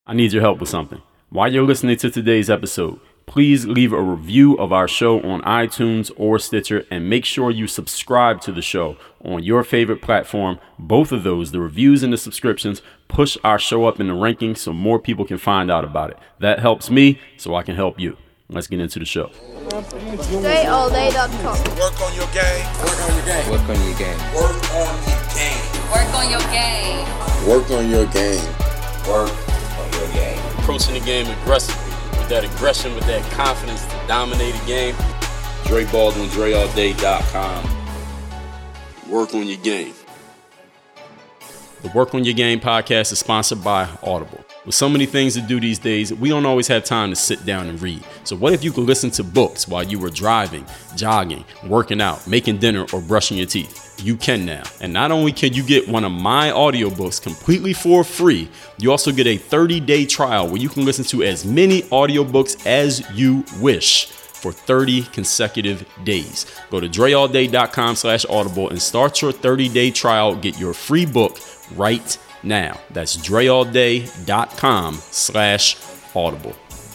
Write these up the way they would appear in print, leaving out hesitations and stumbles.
I need your help with something. While you're listening to today's episode, please leave a review of our show on iTunes or Stitcher, and make sure you subscribe to the show on your favorite platform. Both of those, the reviews and the subscriptions, push our show up in the rankings so more people can find out about it. That helps me, so I can help you. Let's get into the show. DreAllDay.com. Work on your game. Work on your game. Work on your game. Work on your game. Work on your game. Work on your game. Work on your game. Approaching the game aggressively, with that aggression, with that confidence to dominate a game. Dre Baldwin, DreAllDay.com. Work on your game. The Work on Your Game podcast is sponsored by Audible. With so many things to do these days, we don't always have time to sit down and read. So what if you could listen to books while you were driving, jogging, working out, making dinner, or brushing your teeth? You can now. And not only can you get one of my audiobooks completely for free, you also get a 30-day trial where you can listen to as many audiobooks as you wish for 30 consecutive days. Go to DreAllDay.com/audible and start your 30-day trial. Get your free book right now. That's DreAllDay.com/audible.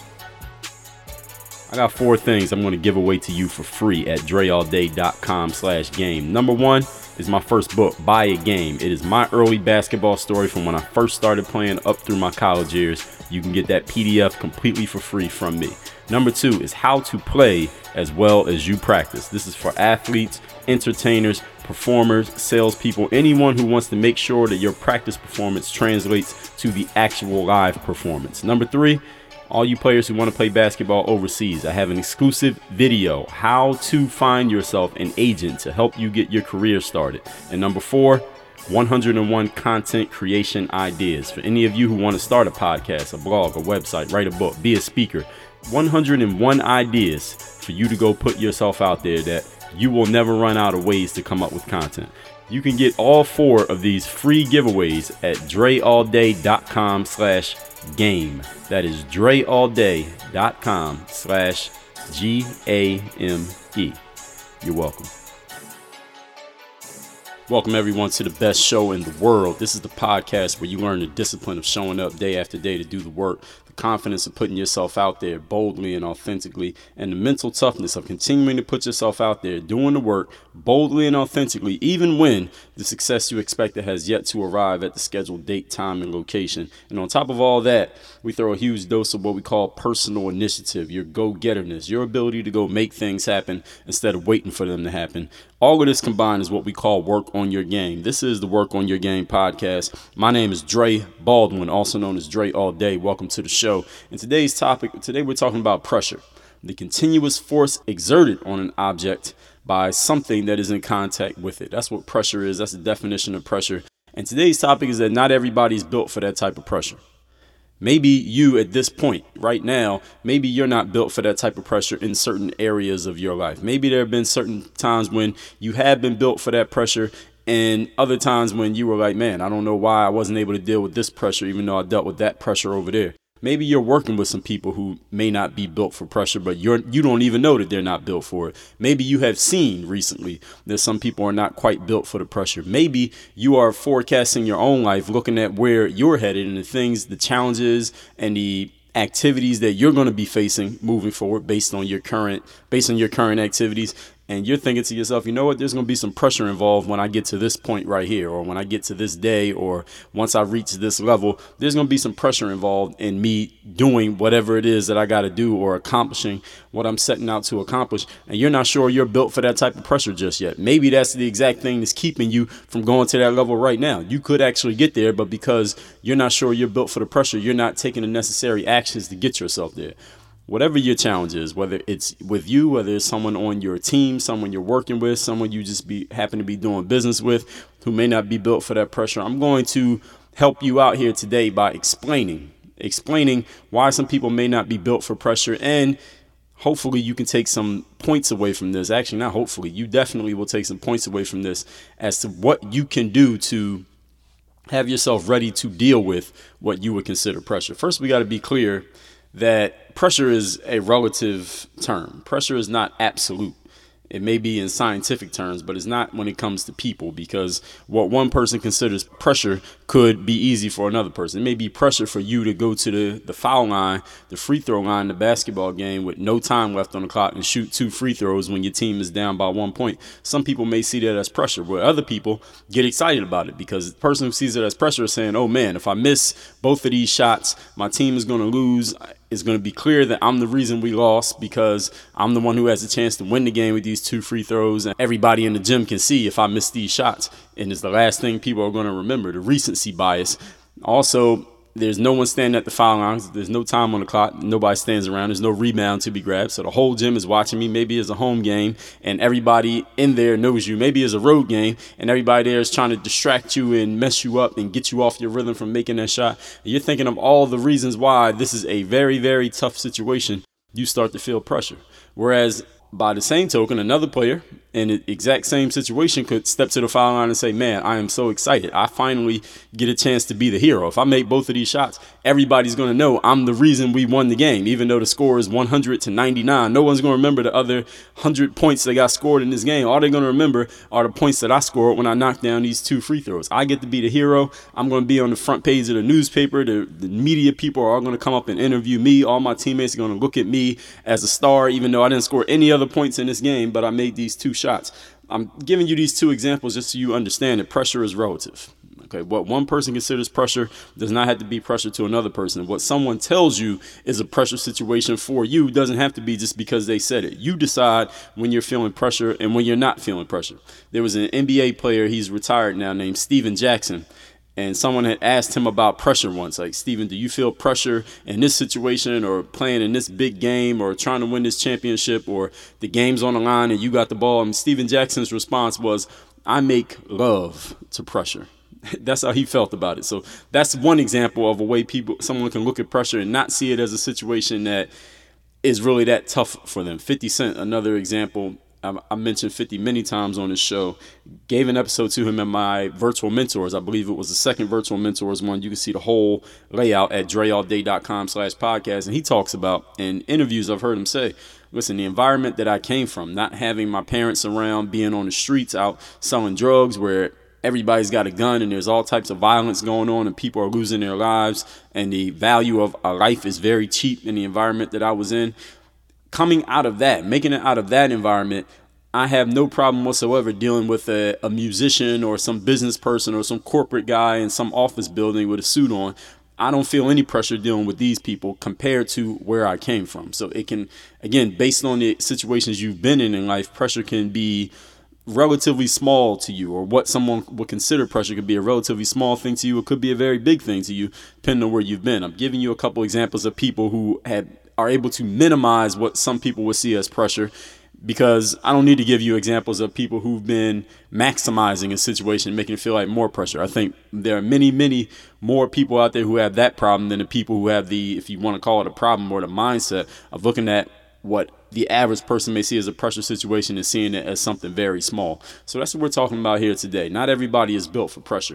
I got 4 things I'm going to give away to you for free at DreAllDay.com/game. Number 1 is my first book, Buy a Game. It is my early basketball story from when I first started playing up through my college years. You can get that PDF completely for free from me. Number 2 is How to Play as Well as You Practice. This is for athletes, entertainers, performers, salespeople, anyone who wants to make sure that your practice performance translates to the actual live performance. Number 3, all you players who want to play basketball overseas, I have an exclusive video, How to Find Yourself an Agent to help you get your career started. And number 4, 101 content creation ideas for any of you who want to start a podcast, a blog, a website, write a book, be a speaker. 101 ideas for you to go put yourself out there that you will never run out of ways to come up with content. You can get all 4 of these free giveaways at DreAllDay.com/game. That is DreAllDay.com/GAME. You're welcome. Welcome everyone to the best show in the world. This is the podcast where you learn the discipline of showing up day after day to do the work, the confidence of putting yourself out there boldly and authentically, and the mental toughness of continuing to put yourself out there, doing the work boldly and authentically, even when the success you expected has yet to arrive at the scheduled date, time, and location. And on top of all that, we throw a huge dose of what we call personal initiative, your go-getterness, your ability to go make things happen instead of waiting for them to happen. All of this combined is what we call Work on Your Game. This is the Work on Your Game podcast. My name is Dre Baldwin, also known as Dre All Day. Welcome to the show. And today we're talking about pressure, the continuous force exerted on an object by something that is in contact with it. That's what pressure is. That's the definition of pressure. And today's topic is that not everybody's built for that type of pressure. Maybe you at this point right now, maybe you're not built for that type of pressure in certain areas of your life. Maybe there have been certain times when you have been built for that pressure, and other times when you were like, man, I don't know why I wasn't able to deal with this pressure, even though I dealt with that pressure over there. Maybe you're working with some people who may not be built for pressure, but you don't even know that they're not built for it. Maybe you have seen recently that some people are not quite built for the pressure. Maybe you are forecasting your own life, looking at where you're headed and the things, the challenges and the activities that you're going to be facing moving forward based on your current activities. And you're thinking to yourself, you know what, there's going to be some pressure involved when I get to this point right here, or when I get to this day, or once I reach this level, there's going to be some pressure involved in me doing whatever it is that I got to do or accomplishing what I'm setting out to accomplish. And you're not sure you're built for that type of pressure just yet. Maybe that's the exact thing that's keeping you from going to that level right now. You could actually get there, but because you're not sure you're built for the pressure, you're not taking the necessary actions to get yourself there. Whatever your challenge is, whether it's with you, whether it's someone on your team, someone you're working with, someone you just happen to be doing business with who may not be built for that pressure, I'm going to help you out here today by explaining why some people may not be built for pressure, and hopefully you can take some points away from this. Actually, not hopefully, you definitely will take some points away from this as to what you can do to have yourself ready to deal with what you would consider pressure. First, we got to be clear that pressure is a relative term. Pressure is not absolute. It may be in scientific terms, but it's not when it comes to people, because what one person considers pressure could be easy for another person. It may be pressure for you to go to the foul line, the free throw line in the basketball game with no time left on the clock and shoot 2 free throws when your team is down by 1 point. Some people may see that as pressure, where other people get excited about it, because the person who sees it as pressure is saying, oh man, if I miss both of these shots, my team is going to lose. It's going to be clear that I'm the reason we lost, because I'm the one who has a chance to win the game with these 2 free throws. And everybody in the gym can see if I miss these shots. And it's the last thing people are going to remember, the recency bias. Also, there's no one standing at the foul lines. There's no time on the clock. Nobody stands around. There's no rebound to be grabbed. So the whole gym is watching me. Maybe it's a home game and everybody in there knows you. Maybe it's a road game and everybody there is trying to distract you and mess you up and get you off your rhythm from making that shot. And you're thinking of all the reasons why this is a very, very tough situation. You start to feel pressure. Whereas by the same token, another player in the exact same situation could step to the foul line and say, man, I am so excited. I finally get a chance to be the hero. If I make both of these shots, everybody's going to know I'm the reason we won the game. Even though the score is 100-99, no one's going to remember the other 100 points that got scored in this game. All they're going to remember are the points that I scored when I knocked down these 2 free throws. I get to be the hero. I'm going to be on the front page of the newspaper. The media people are all going to come up and interview me. All my teammates are going to look at me as a star, even though I didn't score any other points in this game, but I made these 2 shots. I'm giving you these 2 examples just so you understand that pressure is relative. Okay, what one person considers pressure does not have to be pressure to another person. What someone tells you is a pressure situation for you doesn't have to be just because they said it. You decide when you're feeling pressure and when you're not feeling pressure. There was an NBA player, he's retired now, named Steven Jackson. And someone had asked him about pressure once, like, Steven, do you feel pressure in this situation or playing in this big game or trying to win this championship or the game's on the line and you got the ball? And Steven Jackson's response was, I make love to pressure. That's how he felt about it. So that's one example of a way someone can look at pressure and not see it as a situation that is really that tough for them. 50 Cent, another example. I mentioned 50 many times on this show, gave an episode to him in my virtual mentors. I believe it was the second virtual mentors one. You can see the whole layout at dreallday.com/podcast. And he talks about, in interviews I've heard him say, listen, the environment that I came from, not having my parents around, being on the streets out selling drugs where everybody's got a gun and there's all types of violence going on and people are losing their lives and the value of a life is very cheap in the environment that I was in. Coming out of that, making it out of that environment, I have no problem whatsoever dealing with a musician or some business person or some corporate guy in some office building with a suit on. I don't feel any pressure dealing with these people compared to where I came from. So it can, again, based on the situations you've been in life, pressure can be relatively small to you, or what someone would consider pressure could be a relatively small thing to you. It could be a very big thing to you, depending on where you've been. I'm giving you a couple examples of people who are able to minimize what some people would see as pressure, because I don't need to give you examples of people who've been maximizing a situation, making it feel like more pressure. I think there are many, many more people out there who have that problem than the people who have the, if you want to call it a problem, or the mindset of looking at what the average person may see as a pressure situation and seeing it as something very small. So that's what we're talking about here today. Not everybody is built for pressure.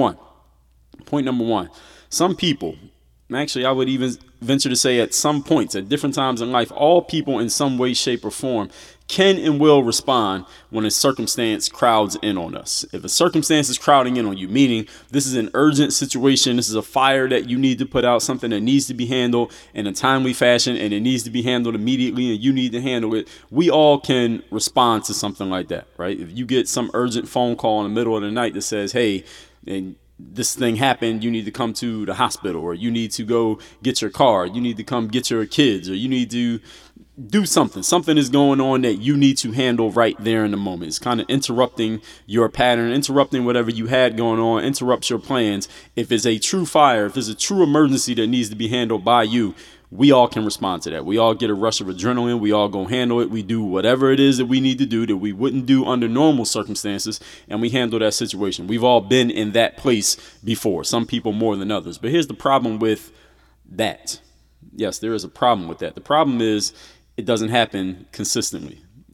Point number one, some people, actually I would even venture to say at some points, at different times in life, all people in some way, shape, or form can and will respond when a circumstance crowds in on us. If a circumstance is crowding in on you, meaning this is an urgent situation, this is a fire that you need to put out, something that needs to be handled in a timely fashion, and it needs to be handled immediately, and you need to handle it, we all can respond to something like that, right? If you get some urgent phone call in the middle of the night that says, hey, and this thing happened, you need to come to the hospital, or you need to go get your car, you need to come get your kids, or you need to do something is going on that you need to handle right there in the moment. It's kind of interrupting your pattern, interrupting whatever you had going on, interrupts your plans. If it's a true fire, if there's a true emergency that needs to be handled by you, we all can respond to that. We all get a rush of adrenaline. We all go handle it. We do whatever it is that we need to do that we wouldn't do under normal circumstances, and we handle that situation. We've all been in that place before, some people more than others. But here's the problem with that. Yes, there is a problem with that. The problem is it doesn't happen consistently.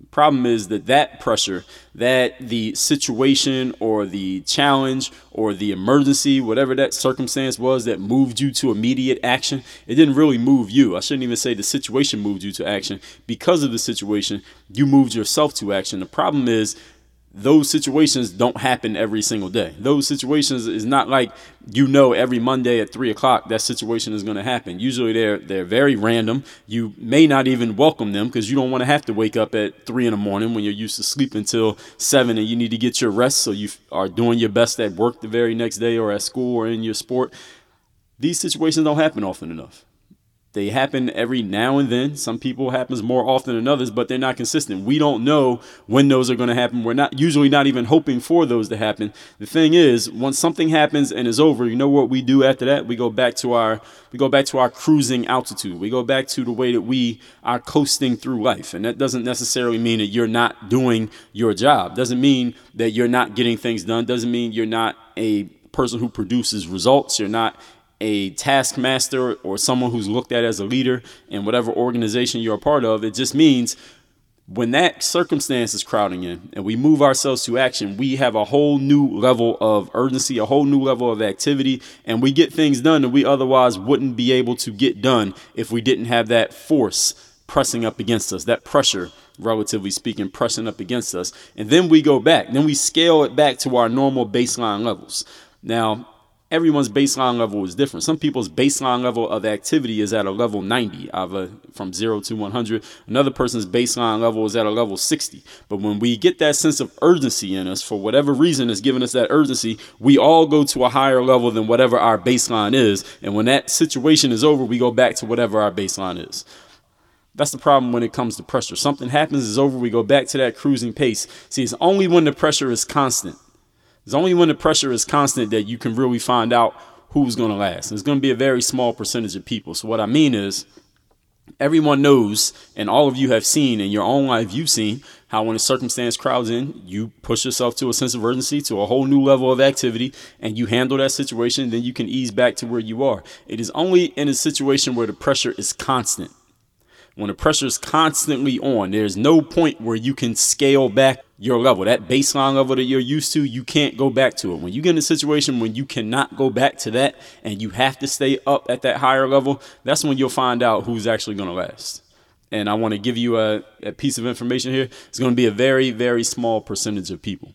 Problem is that pressure, that the situation or the challenge or the emergency, whatever that circumstance was that moved you to immediate action, it didn't really move you. I shouldn't even say the situation moved you to action. Because of the situation, you moved yourself to action. The problem is those situations don't happen every single day. Those situations is not like, every Monday at 3:00 that situation is going to happen. Usually they're very random. You may not even welcome them because you don't want to have to wake up at 3 a.m. when you're used to sleeping until 7 and you need to get your rest. So you are doing your best at work the very next day or at school or in your sport. These situations don't happen often enough. They happen every now and then. Some people happens more often than others, but they're not consistent. We don't know when those are going to happen. We're not even hoping for those to happen. The thing is, once something happens and is over, you know what we do after that? We go back to our cruising altitude. We go back to the way that we are coasting through life. And that doesn't necessarily mean that you're not doing your job. Doesn't mean that you're not getting things done. Doesn't mean you're not a person who produces results. You're not a taskmaster or someone who's looked at as a leader in whatever organization you're a part of. It just means when that circumstance is crowding in and we move ourselves to action, we have a whole new level of urgency, a whole new level of activity, and we get things done that we otherwise wouldn't be able to get done if we didn't have that force pressing up against us, that pressure, relatively speaking, pressing up against us. And then we go back, then we scale it back to our normal baseline levels. Now, everyone's baseline level is different. Some people's baseline level of activity is at a level 90, from 0 to 100. Another person's baseline level is at a level 60. But when we get that sense of urgency in us, for whatever reason is giving us that urgency, we all go to a higher level than whatever our baseline is. And when that situation is over, we go back to whatever our baseline is. That's the problem when it comes to pressure. Something happens, it's over, we go back to that cruising pace. See, it's only when the pressure is constant. It's only when the pressure is constant that you can really find out who's going to last. It's going to be a very small percentage of people. So what I mean is everyone knows, and all of you have seen in your own life, you've seen how when a circumstance crowds in, you push yourself to a sense of urgency, to a whole new level of activity, and you handle that situation, then you can ease back to where you are. It is only in a situation where the pressure is constant. When the pressure is constantly on, there's no point where you can scale back your level. That baseline level that you're used to, you can't go back to it. When you get in a situation when you cannot go back to that and you have to stay up at that higher level, that's when you'll find out who's actually going to last. And I want to give you a piece of information here. It's going to be a very, very small percentage of people.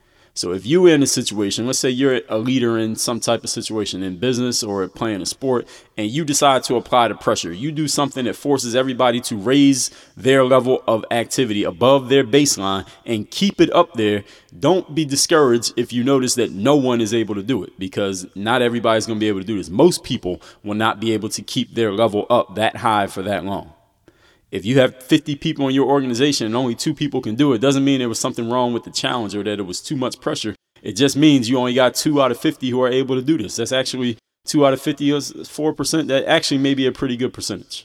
So if you're in a situation, let's say you're a leader in some type of situation in business or playing a sport, and you decide to apply the pressure, you do something that forces everybody to raise their level of activity above their baseline and keep it up there. Don't be discouraged if you notice that no one is able to do it, because not everybody's going to be able to do this. Most people will not be able to keep their level up that high for that long. If you have 50 people in your organization and only 2 people can do it, doesn't mean there was something wrong with the challenge or that it was too much pressure. It just means you only got 2 out of 50 who are able to do this. That's actually 2 out of 50 is 4%. That actually may be a pretty good percentage.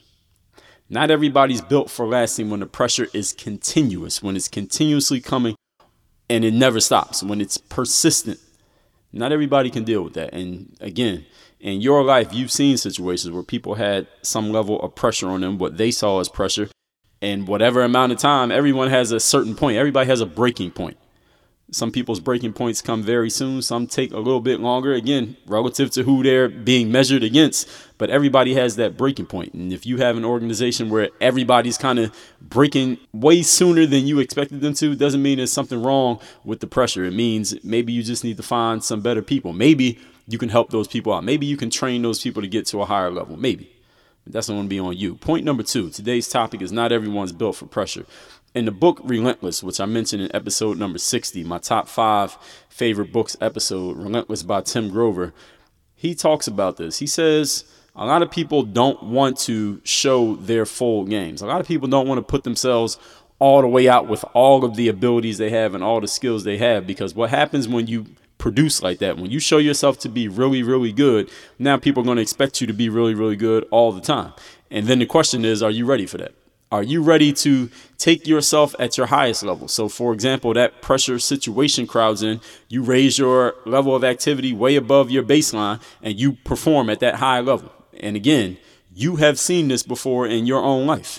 Not everybody's built for lasting when the pressure is continuous, when it's continuously coming and it never stops, when it's persistent. Not everybody can deal with that. And again, in your life, you've seen situations where people had some level of pressure on them, what they saw as pressure. And whatever amount of time, everyone has a certain point. Everybody has a breaking point. Some people's breaking points come very soon. Some take a little bit longer, again, relative to who they're being measured against. But everybody has that breaking point. And if you have an organization where everybody's kind of breaking way sooner than you expected them to, doesn't mean there's something wrong with the pressure. It means maybe you just need to find some better people. Maybe you can help those people out. Maybe you can train those people to get to a higher level. Maybe. But that's not going to be on you. Point number 2. Today's topic is not everyone's built for pressure. In the book Relentless, which I mentioned in episode number 60, my top 5 favorite books episode, Relentless by Tim Grover, he talks about this. He says a lot of people don't want to show their full games. A lot of people don't want to put themselves all the way out with all of the abilities they have and all the skills they have, because what happens when you produce like that, when you show yourself to be really, really good, now people are going to expect you to be really, really good all the time. And then the question is, are you ready for that? Are you ready to take yourself at your highest level? So, for example, that pressure situation crowds in, you raise your level of activity way above your baseline, and you perform at that high level. And again, you have seen this before in your own life.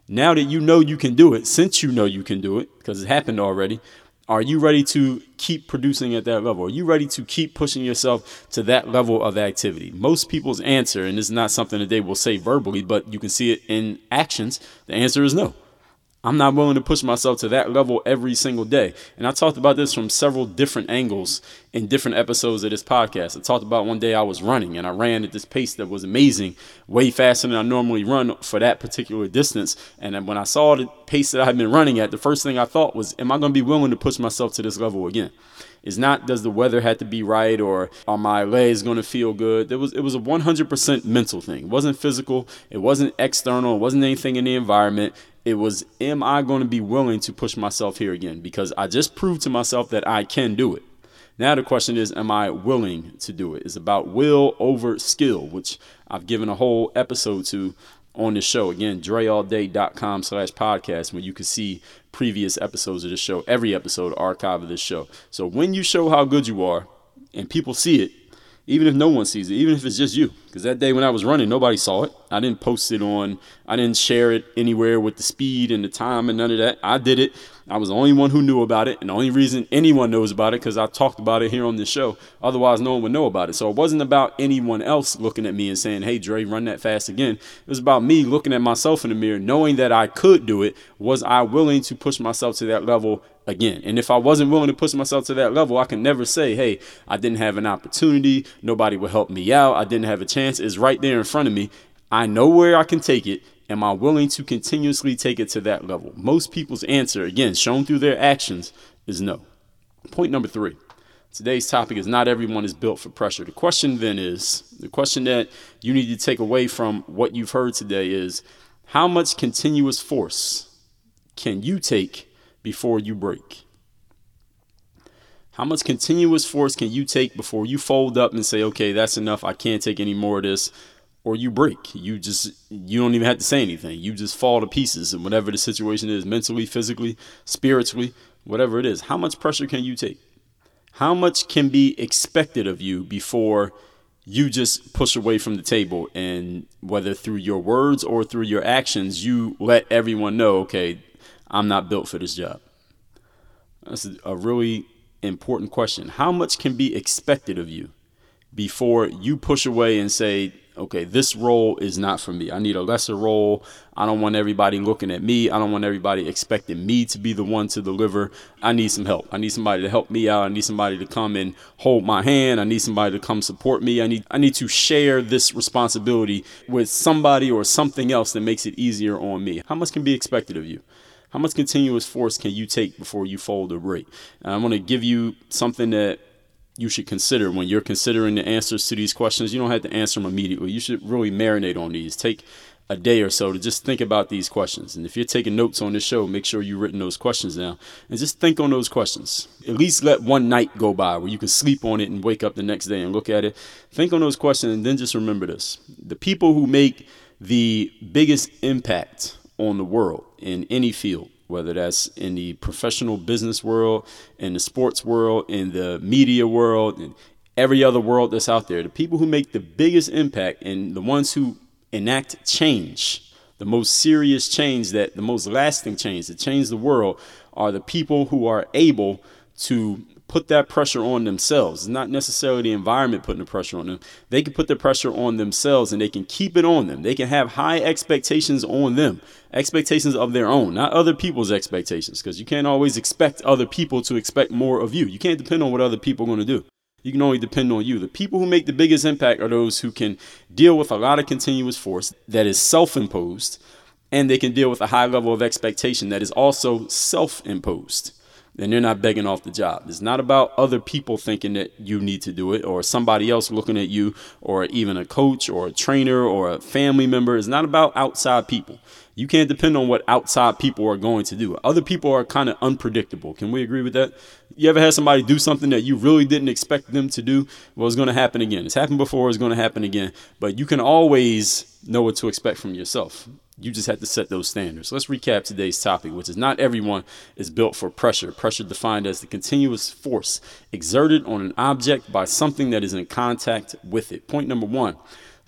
Now that you know you can do it, since you know you can do it, because it happened already, are you ready to keep producing at that level? Are you ready to keep pushing yourself to that level of activity? Most people's answer, and this is not something that they will say verbally, but you can see it in actions, the answer is no. I'm not willing to push myself to that level every single day. And I talked about this from several different angles in different episodes of this podcast. I talked about one day I was running and I ran at this pace that was amazing, way faster than I normally run for that particular distance. And then when I saw the pace that I had been running at, the first thing I thought was, am I going to be willing to push myself to this level again? It's not, does the weather have to be right or are my legs going to feel good? It was a 100% mental thing. It wasn't physical. It wasn't external. It wasn't anything in the environment. It was, am I going to be willing to push myself here again? Because I just proved to myself that I can do it. Now the question is, am I willing to do it? It's about will over skill, which I've given a whole episode to on the show. Again, dreallday.com/podcast, where you can see previous episodes of the show, every episode archive of this show. So when you show how good you are and people see it, even if no one sees it, even if it's just you, because that day when I was running, nobody saw it. I didn't post it I didn't share it anywhere with the speed and the time and none of that. I did it. I was the only one who knew about it. And the only reason anyone knows about it because I talked about it here on this show. Otherwise, no one would know about it. So it wasn't about anyone else looking at me and saying, hey, Dre, run that fast again. It was about me looking at myself in the mirror, knowing that I could do it. Was I willing to push myself to that level again? And if I wasn't willing to push myself to that level, I can never say, hey, I didn't have an opportunity. Nobody would help me out. I didn't have a chance. It's right there in front of me. I know where I can take it. Am I willing to continuously take it to that level? Most people's answer, again, shown through their actions, is no. Point number 3. Today's topic is not everyone is built for pressure. The question then is, the question that you need to take away from what you've heard today is, how much continuous force can you take before you break? How much continuous force can you take before you fold up and say, okay, that's enough. I can't take any more of this. Or you break. You don't even have to say anything. You just fall to pieces. And whatever the situation is, mentally, physically, spiritually, whatever it is, how much pressure can you take? How much can be expected of you before you just push away from the table? And whether through your words or through your actions, you let everyone know, okay, I'm not built for this job. That's a really important question. How much can be expected of you before you push away and say, okay, this role is not for me. I need a lesser role. I don't want everybody looking at me. I don't want everybody expecting me to be the one to deliver. I need some help. I need somebody to help me out. I need somebody to come and hold my hand. I need somebody to come support me. I need to share this responsibility with somebody or something else that makes it easier on me. How much can be expected of you? How much continuous force can you take before you fold or break? And I'm going to give you something that you should consider when you're considering the answers to these questions. You don't have to answer them immediately. You should really marinate on these. Take a day or so to just think about these questions. And if you're taking notes on this show, make sure you've written those questions down and just think on those questions. At least let one night go by where you can sleep on it and wake up the next day and look at it. Think on those questions and then just remember this. The people who make the biggest impact on the world in any field, whether that's in the professional business world, in the sports world, in the media world, and every other world that's out there, the people who make the biggest impact and the ones who enact change, the most serious change, the most lasting change that change the world, are the people who are able to put that pressure on themselves. It's not necessarily the environment putting the pressure on them. They can put the pressure on themselves and they can keep it on them. They can have high expectations on them, expectations of their own, not other people's expectations, because you can't always expect other people to expect more of you. You can't depend on what other people are going to do. You can only depend on you. The people who make the biggest impact are those who can deal with a lot of continuous force that is self-imposed, and they can deal with a high level of expectation that is also self-imposed. Then they're not begging off the job. It's not about other people thinking that you need to do it or somebody else looking at you or even a coach or a trainer or a family member. It's not about outside people. You can't depend on what outside people are going to do. Other people are kind of unpredictable. Can we agree with that? You ever had somebody do something that you really didn't expect them to do? Well, it's going to happen again. It's happened before. It's going to happen again. But you can always know what to expect from yourself. You just have to set those standards. Let's recap today's topic, which is not everyone is built for pressure. Pressure defined as the continuous force exerted on an object by something that is in contact with it. Point number 1,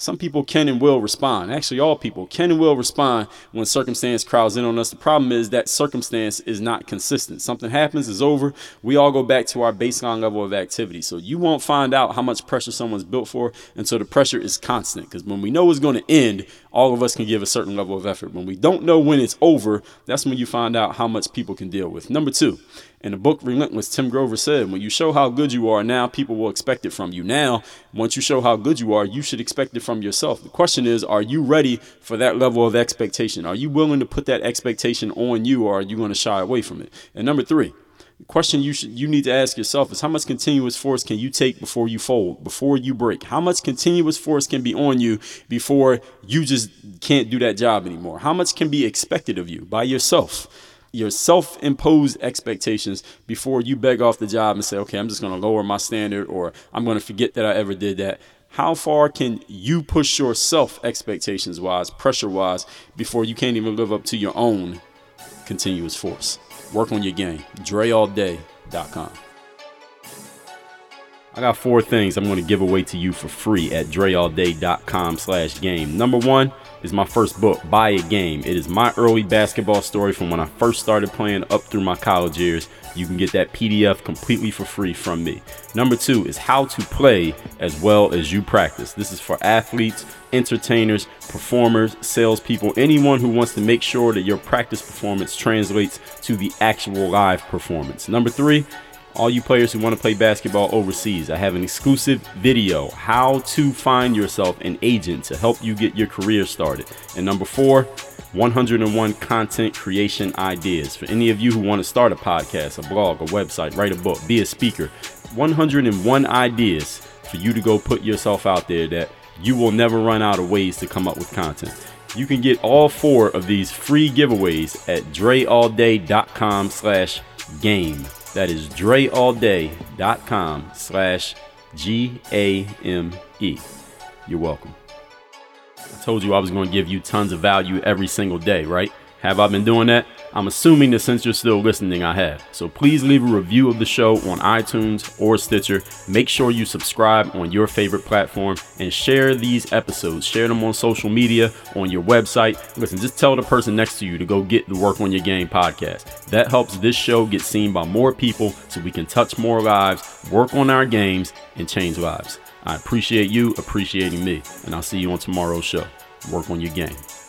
Some people can and will respond. Actually, all people can and will respond when circumstance crowds in on us. The problem is that circumstance is not consistent. Something happens, is over. We all go back to our baseline level of activity. So you won't find out how much pressure someone's built for until the pressure is constant. Because when we know it's going to end, all of us can give a certain level of effort. When we don't know when it's over, that's when you find out how much people can deal with. Number 2. In the book Relentless, Tim Grover said, when you show how good you are now, people will expect it from you. Now, once you show how good you are, you should expect it from yourself. The question is, are you ready for that level of expectation? Are you willing to put that expectation on you, or are you going to shy away from it? And number 3, the question you need to ask yourself is, how much continuous force can you take before you fold, before you break? How much continuous force can be on you before you just can't do that job anymore? How much can be expected of you by yourself? Your self-imposed expectations before you beg off the job and say, okay, I'm just going to lower my standard, or I'm going to forget that I ever did that. How far can you push yourself expectations-wise, pressure-wise, before you can't even live up to your own continuous force? Work on your game. DreAllDay.com. I got 4 things I'm going to give away to you for free at DreAllDay.com/game. Number 1 is my first book, Buy a Game. It is my early basketball story from when I first started playing up through my college years. You can get that PDF completely for free from me. Number 2 is How to Play as Well as You Practice. This is for athletes, entertainers, performers, salespeople, anyone who wants to make sure that your practice performance translates to the actual live performance. Number 3, all you players who want to play basketball overseas, I have an exclusive video, how to find yourself an agent to help you get your career started. And number 4, 101 content creation ideas. For any of you who want to start a podcast, a blog, a website, write a book, be a speaker, 101 ideas for you to go put yourself out there that you will never run out of ways to come up with content. You can get all 4 of these free giveaways at DreAllDay.com/game. That is DreAllDay.com/GAME. You're welcome. I told you I was going to give you tons of value every single day, right? Have I been doing that? I'm assuming that since you're still listening, I have. So please leave a review of the show on iTunes or Stitcher. Make sure you subscribe on your favorite platform and share these episodes. Share them on social media, on your website. Listen, just tell the person next to you to go get the Work on Your Game podcast. That helps this show get seen by more people so we can touch more lives, work on our games, and change lives. I appreciate you appreciating me, and I'll see you on tomorrow's show. Work on your game.